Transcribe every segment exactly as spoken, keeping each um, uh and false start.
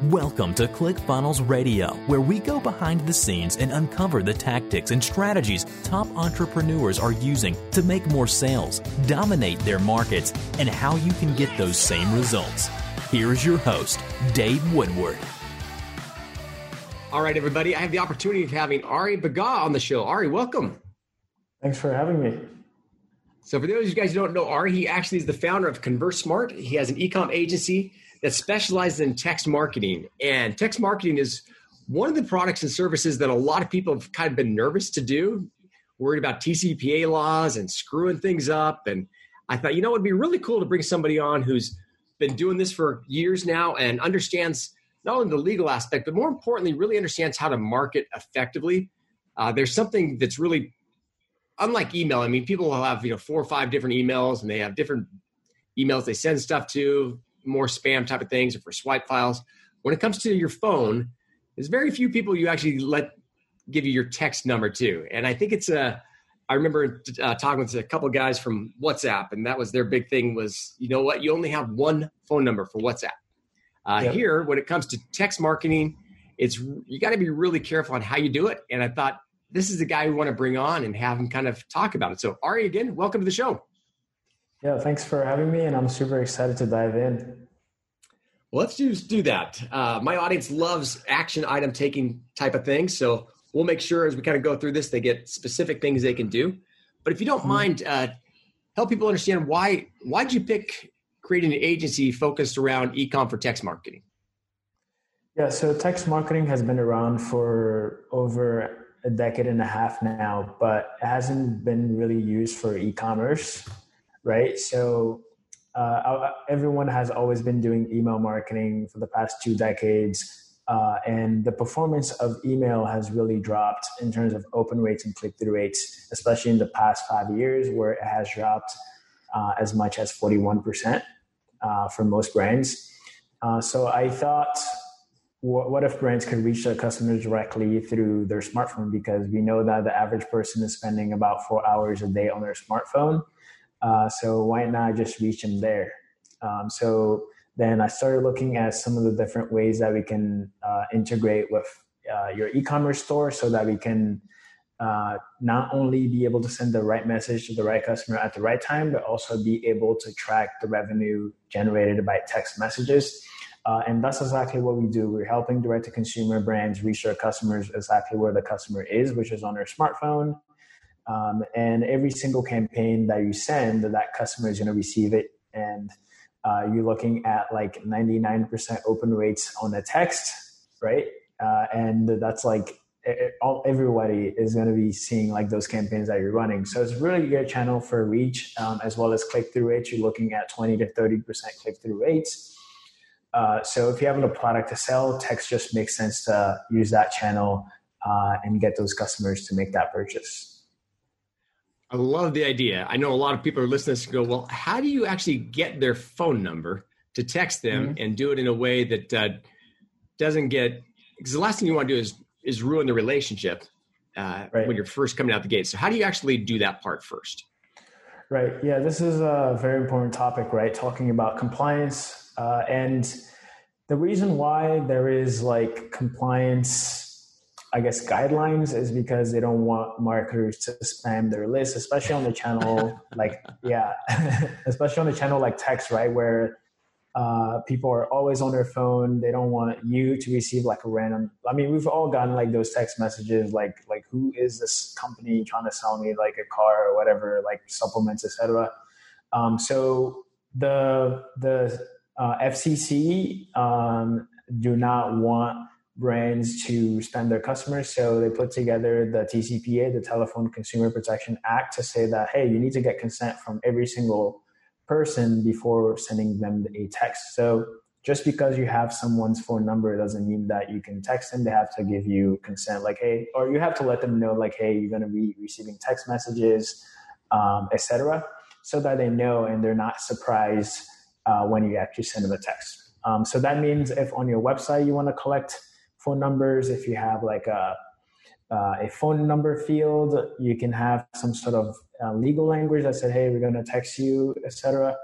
Welcome to ClickFunnels Radio, where we go behind the scenes and uncover the tactics and strategies top entrepreneurs are using to make more sales, dominate their markets, and how you can get those same results. Here is your host, Dave Woodward. All right, everybody. I have the opportunity of having Ari Bagga on the show. Ari, welcome. Thanks for having me. So for those of you guys who don't know Ari, he actually is the founder of ConvertSmart. He has an e-com agency that specializes in text marketing. And text marketing is one of the products and services that a lot of people have kind of been nervous to do, worried about T C P A laws and screwing things up. And I thought, you know, it'd be really cool to bring somebody on who's been doing this for years now and understands not only the legal aspect, but more importantly, really understands how to market effectively. Uh, there's something that's really unlike email. I mean, people will have, you know, four or five different emails and they have different emails they send stuff to, more spam type of things or for swipe files. When it comes to your phone, there's very few people you actually let give you your text number to. And I think it's a, I remember uh, talking with a couple of guys from WhatsApp, and that was their big thing was, you know what, you only have one phone number for WhatsApp. Uh, yep. Here, when it comes to text marketing, it's you got to be really careful on how you do it. And I thought this is the guy we want to bring on and have him kind of talk about it. So Ari, again, welcome to the show. Yeah, thanks for having me, and I'm super excited to dive in. Well, let's just do that. Uh, my audience loves action item taking type of things, so we'll make sure as we kind of go through this, they get specific things they can do. But if you don't mm-hmm. mind, uh, help people understand why why did you pick creating an agency focused around e-com for text marketing? Yeah, so text marketing has been around for over a decade and a half now, but it hasn't been really used for e-commerce. Right. So uh, everyone has always been doing email marketing for the past two decades. Uh, and the performance of email has really dropped in terms of open rates and click-through rates, especially in the past five years where it has dropped uh, as much as forty-one percent uh, for most brands. Uh, so I thought, what, what if brands could reach their customers directly through their smartphone? Because we know that the average person is spending about four hours a day on their smartphone. Uh, so why not just reach them there? Um, so then I started looking at some of the different ways that we can uh, integrate with uh, your e-commerce store so that we can uh, not only be able to send the right message to the right customer at the right time, but also be able to track the revenue generated by text messages. Uh, and that's exactly what we do. We're helping direct-to-consumer brands reach their customers exactly where the customer is, which is on their smartphone. Um, and every single campaign that you send, that customer is going to receive it. And uh, you're looking at like ninety-nine percent open rates on the text, right? Uh, and that's like it, all, everybody is going to be seeing like those campaigns that you're running. So it's really a good channel for reach um, as well as click-through rates. You're looking at twenty to thirty percent click-through rates. Uh, so if you have a product to sell, text just makes sense to use that channel uh, and get those customers to make that purchase. I love the idea. I know a lot of people are listening to go, well, how do you actually get their phone number to text them mm-hmm. and do it in a way that uh, doesn't get, because the last thing you want to do is, is ruin the relationship uh, right. when you're first coming out the gate. So how do you actually do that part first? Right. Yeah, this is a very important topic, right? Talking about compliance. Uh, and the reason why there is like compliance I guess guidelines is because they don't want marketers to spam their list, especially on the channel like, yeah, especially on the channel like text, right? Where uh, people are always on their phone. They don't want you to receive like a random, I mean, we've all gotten like those text messages, like, like who is this company trying to sell me like a car or whatever, like supplements, et cetera. Um, so the, the uh, F C C um, do not want brands to spam their customers. So they put together the T C P A, the Telephone Consumer Protection Act, to say that, hey, you need to get consent from every single person before sending them a text. So just because you have someone's phone number doesn't mean that you can text them. They have to give you consent, like, hey, or you have to let them know, like, hey, you're going to be receiving text messages, um, et cetera, so that they know and they're not surprised uh, when you actually send them a text. Um, so that means if on your website you want to collect phone numbers, if you have like a uh, a phone number field, you can have some sort of uh, legal language that said, hey, we're going to text you, et cetera.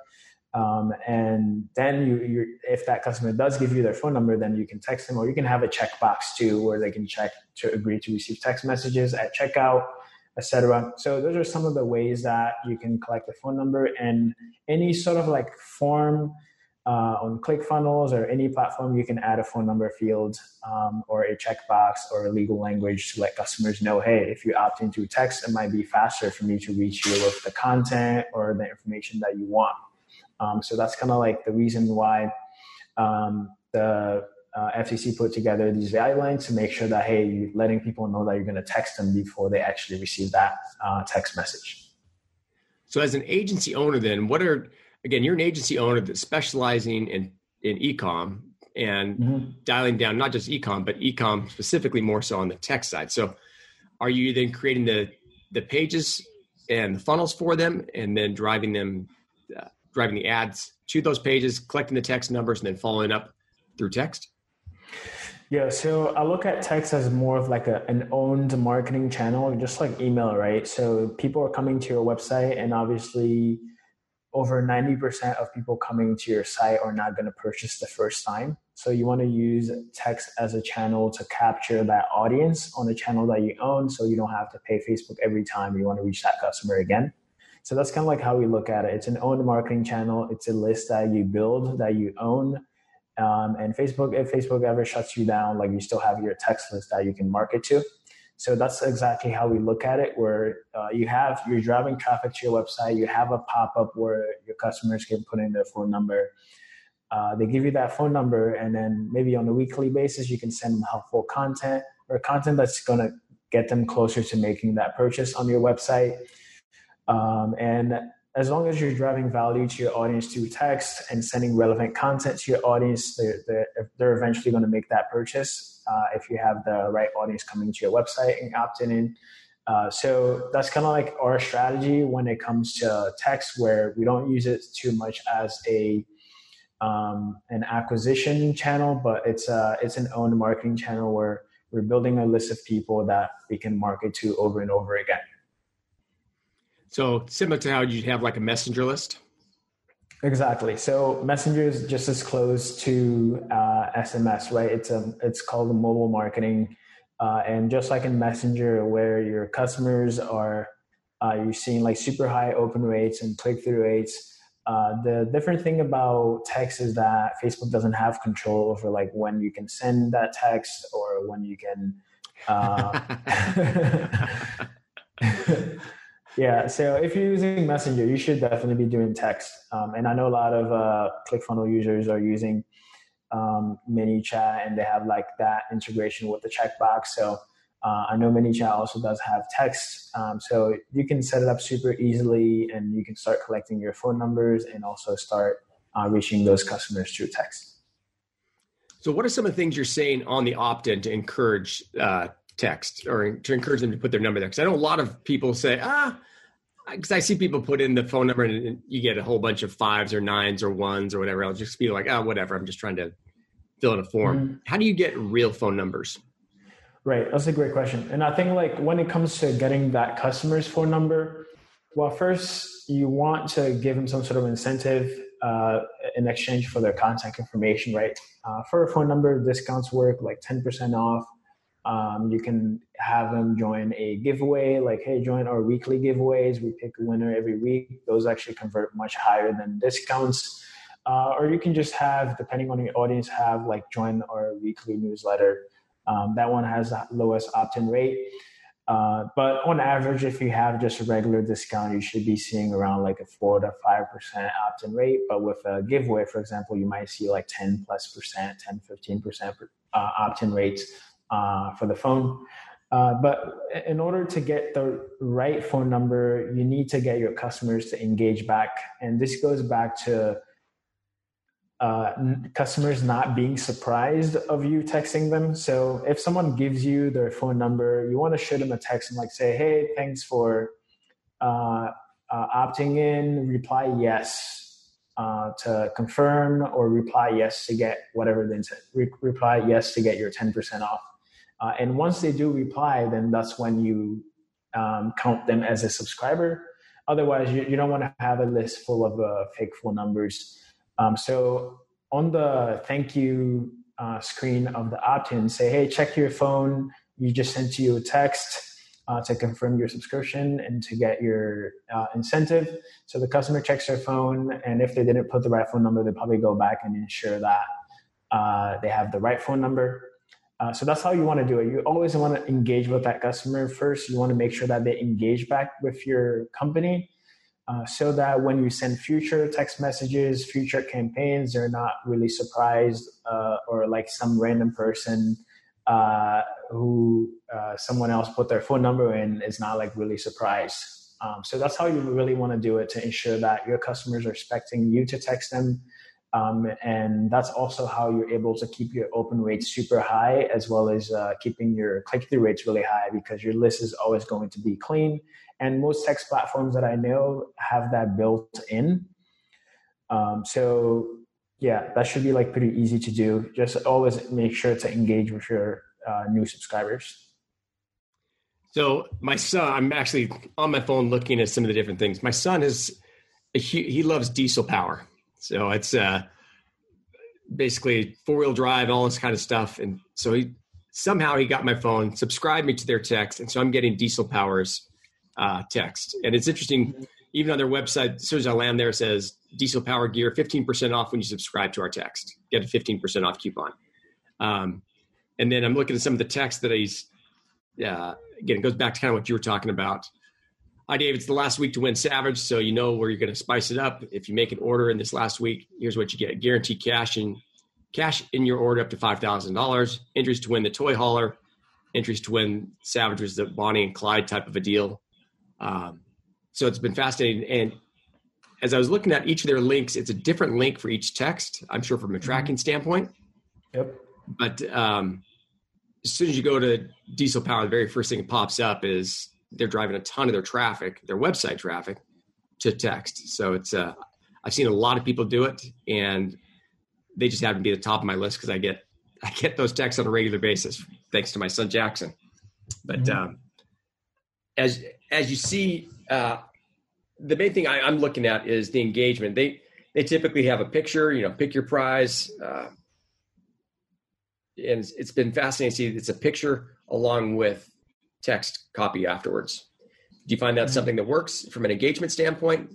Um, and then you, you, if that customer does give you their phone number, then you can text them, or you can have a checkbox too, where they can check to agree to receive text messages at checkout, et cetera. So those are some of the ways that you can collect the phone number, and any sort of like form uh, on ClickFunnels or any platform, you can add a phone number field um, or a checkbox or a legal language to let customers know, hey, if you opt into text, it might be faster for me to reach you with the content or the information that you want. Um, so that's kind of like the reason why um, the uh, F C C put together these guidelines to make sure that, hey, you're letting people know that you're going to text them before they actually receive that uh, text message. So as an agency owner, then what are, again, you're an agency owner that's specializing in, in e-com and mm-hmm. dialing down not just e-com, but e-com specifically more so on the tech side. So are you then creating the, the pages and the funnels for them and then driving them uh, driving the ads to those pages, collecting the text numbers, and then following up through text? Yeah, so I look at text as more of like a, an owned marketing channel, just like email, right? So people are coming to your website, and obviously over ninety percent of people coming to your site are not going to purchase the first time. So you want to use text as a channel to capture that audience on the channel that you own, so you don't have to pay Facebook every time you want to reach that customer again. So that's kind of like how we look at it. It's an owned marketing channel. It's a list that you build, that you own. Um, and Facebook, if Facebook ever shuts you down, like you still have your text list that you can market to. So that's exactly how we look at it, where uh, you have, you're driving traffic to your website. You have a pop-up where your customers can put in their phone number. Uh, they give you that phone number, and then maybe on a weekly basis, you can send them helpful content or content that's going to get them closer to making that purchase on your website. Um, and as long as you're driving value to your audience through text and sending relevant content to your audience, they're, they're, they're eventually going to make that purchase uh, if you have the right audience coming to your website and opting in. Uh, so that's kind of like our strategy when it comes to text, where we don't use it too much as a um, an acquisition channel, but it's a, it's an owned marketing channel where we're building a list of people that we can market to over and over again. So similar to how you'd have like a messenger list? Exactly. So Messenger is just as close to uh, S M S, right? It's a, it's called mobile marketing. Uh, and just like in Messenger, where your customers are, uh, you're seeing like super high open rates and click-through rates. Uh, the different thing about text is that Facebook doesn't have control over like when you can send that text or when you can, uh, yeah, so if you're using Messenger, you should definitely be doing text. Um, and I know a lot of uh, ClickFunnels users are using um, ManyChat, and they have like that integration with the checkbox. So uh, I know ManyChat also does have text. Um, so you can set it up super easily, and you can start collecting your phone numbers and also start uh, reaching those customers through text. So what are some of the things you're saying on the opt-in to encourage uh, text, or to encourage them to put their number there? Because I know a lot of people say, ah, because I see people put in the phone number and you get a whole bunch of fives or nines or ones or whatever. I'll just be like, oh, whatever. I'm just trying to fill in a form. Mm-hmm. How do you get real phone numbers? Right. That's a great question. And I think like when it comes to getting that customer's phone number, well, first you want to give them some sort of incentive uh, in exchange for their contact information, right? Uh, for a phone number, discounts work like ten percent off. Um, you can have them join a giveaway, like, hey, join our weekly giveaways. We pick a winner every week. Those actually convert much higher than discounts. Uh, or you can just have, depending on your audience, have like join our weekly newsletter. Um, that one has the lowest opt-in rate. Uh, but on average, if you have just a regular discount, you should be seeing around like a four to five percent opt-in rate. But with a giveaway, for example, you might see like ten plus percent, ten, fifteen percent uh, opt-in rates. Uh, for the phone. Uh, but in order to get the right phone number, you need to get your customers to engage back. And this goes back to uh, n- customers not being surprised of you texting them. So if someone gives you their phone number, you want to shoot them a text and like say, hey, thanks for uh, uh, opting in, reply yes uh, to confirm, or reply yes to get whatever the intent, re- reply yes to get your ten percent off. Uh, and once they do reply, then that's when you um, count them as a subscriber. Otherwise, you, you don't want to have a list full of uh, fake phone numbers. Um, so on the thank you uh, screen of the opt-in, say, hey, check your phone. You just sent you a text uh, to confirm your subscription and to get your uh, incentive. So the customer checks their phone, and if they didn't put the right phone number, they probably go back and ensure that uh, they have the right phone number. Uh, so that's how you want to do it. You always want to engage with that customer first. You want to make sure that they engage back with your company uh, so that when you send future text messages, future campaigns, they're not really surprised uh, or like some random person uh, who uh, someone else put their phone number in is not like really surprised. Um, so that's how you really want to do it to ensure that your customers are expecting you to text them. Um, and that's also how you're able to keep your open rates super high, as well as uh, keeping your click-through rates really high, because your list is always going to be clean. And most text platforms that I know have that built in. Um, so yeah, that should be like pretty easy to do. Just always make sure to engage with your uh, new subscribers. So my son, I'm actually on my phone looking at some of the different things. My son is, he, he loves diesel power. So it's uh, basically four-wheel drive, all this kind of stuff. And so he somehow he got my phone, subscribed me to their text, and so I'm getting Diesel Power's uh, text. And it's interesting, even on their website, as soon as I land there, it says Diesel Power gear, fifteen percent off when you subscribe to our text. Get a fifteen percent off coupon. Um, and then I'm looking at some of the text that he's, uh, again, it goes back to kind of what you were talking about. Hi, Dave. It's the last week to win Savage, so you know where you're going to spice it up. If you make an order in this last week, here's what you get. Guaranteed cash in, cash in your order up to five thousand dollars. Entries to win the toy hauler. Entries to win Savage was the Bonnie and Clyde type of a deal. Um, so it's been fascinating. And as I was looking at each of their links, it's a different link for each text, I'm sure from a tracking standpoint. Yep. But um, as soon as you go to Diesel Power, the very first thing that pops up is they're driving a ton of their traffic, their website traffic, to text. So it's uh, I've seen a lot of people do it, and they just happen to be the top of my list because I get I get those texts on a regular basis, thanks to my son Jackson. But mm-hmm. um, as as you see, uh, the main thing I, I'm looking at is the engagement. They they typically have a picture, you know, pick your prize, uh, and it's, it's been fascinating to see. It's a picture along with text copy afterwards. Do you find that something that works from an engagement standpoint?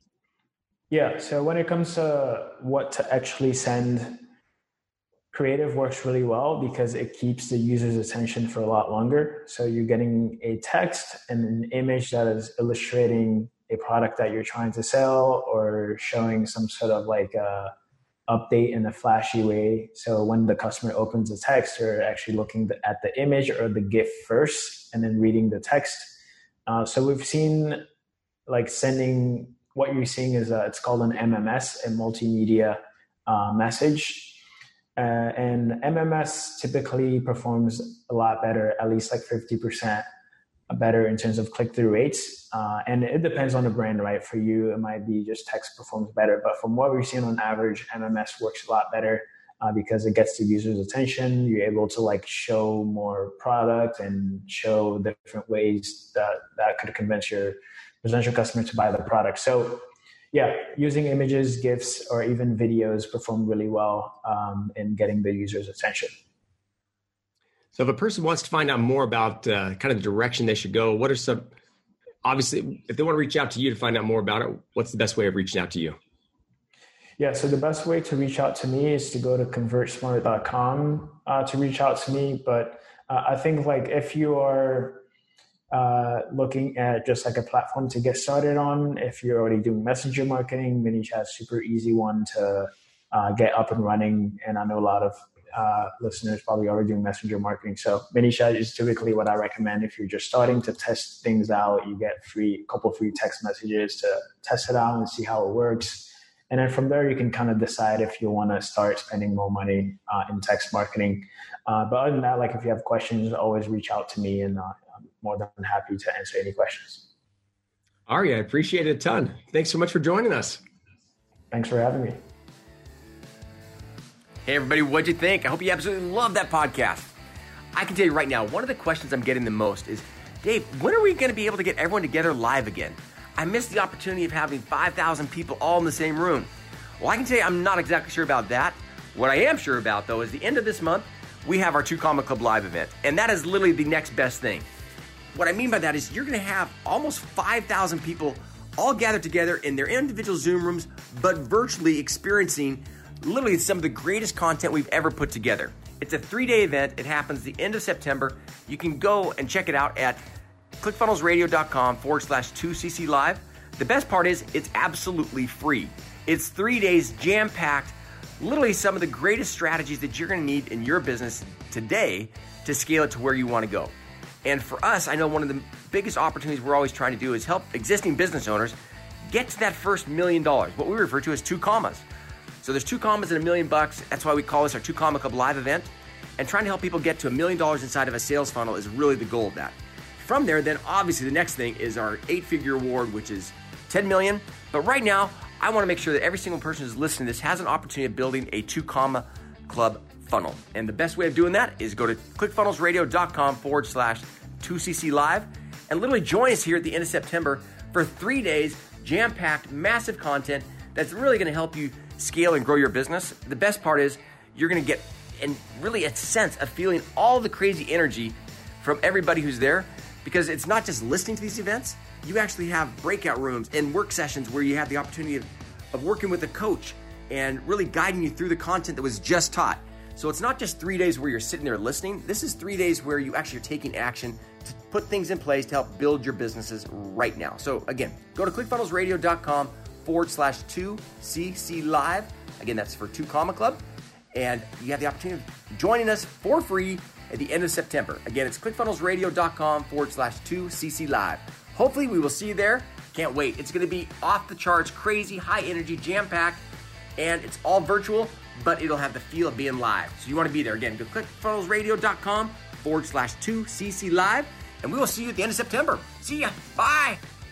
Yeah. So when it comes to what to actually send, creative works really well because it keeps the user's attention for a lot longer. So you're getting a text and an image that is illustrating a product that you're trying to sell or showing some sort of like a update in a flashy way. So when the customer opens the text, they're actually looking at the image or the GIF first and then reading the text. Uh, so we've seen like sending, what you're seeing is a, it's called an M M S, a multimedia uh, message. Uh, and M M S typically performs a lot better, at least like fifty percent better in terms of click-through rates. Uh, and it depends on the brand, right? For you, it might be just text performs better. But from what we're seeing on average, M M S works a lot better uh, because it gets the user's attention. You're able to like show more product and show different ways that, that could convince your potential customer to buy the product. So yeah, using images, GIFs, or even videos perform really well um, in getting the user's attention. So if a person wants to find out more about uh, kind of the direction they should go, what are some, obviously, if they want to reach out to you to find out more about it, what's the best way of reaching out to you? Yeah, so the best way to reach out to me is to go to convert smart dot com uh, to reach out to me. But uh, I think like if you are uh, looking at just like a platform to get started on, if you're already doing messenger marketing, ManyChat's super easy one to uh, get up and running. And I know a lot of Uh, listeners probably already doing messenger marketing. So ManyChat is typically what I recommend if you're just starting to test things out. You get free, a couple free text messages to test it out and see how it works. And then from there, you can kind of decide if you want to start spending more money uh, in text marketing. Uh, but other than that, like if you have questions, always reach out to me and uh, I'm more than happy to answer any questions. Ari, I appreciate it a ton. Thanks so much for joining us. Thanks for having me. Hey everybody, what'd you think? I hope you absolutely love that podcast. I can tell you right now, one of the questions I'm getting the most is, Dave, when are we going to be able to get everyone together live again? I missed the opportunity of having five thousand people all in the same room. Well, I can tell you I'm not exactly sure about that. What I am sure about, though, is the end of this month, we have our Two Comma Club Live event. And that is literally the next best thing. What I mean by that is you're going to have almost five thousand people all gathered together in their individual Zoom rooms, but virtually experiencing literally some of the greatest content we've ever put together. It's a three-day event. It happens the end of September. You can go and check it out at clickfunnelsradio.com forward slash 2cc live. The best part is it's absolutely free. It's three days jam-packed, literally some of the greatest strategies that you're going to need in your business today to scale it to where you want to go. And for us, I know one of the biggest opportunities we're always trying to do is help existing business owners get to that first million dollars, what we refer to as two commas. So there's two commas and a million bucks. That's why we call this our Two Comma Club Live event. And trying to help people get to a million dollars inside of a sales funnel is really the goal of that. From there, then obviously the next thing is our eight-figure award, which is ten million dollars. But right now, I want to make sure that every single person who's listening to this has an opportunity of building a Two Comma Club funnel. And the best way of doing that is go to clickfunnelsradio.com forward slash 2cc live and literally join us here at the end of September for three days, jam-packed, massive content that's really going to help you scale and grow your business. The best part is you're going to get and really a sense of feeling all the crazy energy from everybody who's there, because it's not just listening to these events. You actually have breakout rooms and work sessions where you have the opportunity of, of working with a coach and really guiding you through the content that was just taught. So it's not just three days where you're sitting there listening. This is three days where you actually are taking action to put things in place to help build your businesses right now. So again, go to clickfunnelsradio.com forward slash 2cc live. Again, that's for Two Comma Club. And you have the opportunity of joining us for free at the end of September. Again, it's clickfunnelsradio.com forward slash 2cc live. Hopefully we will see you there. Can't wait. It's going to be off the charts, crazy, high energy, jam-packed, and it's all virtual, but it'll have the feel of being live. So you want to be there. Again, go to clickfunnelsradio.com forward slash 2cc live, and we will see you at the end of September. See ya. Bye.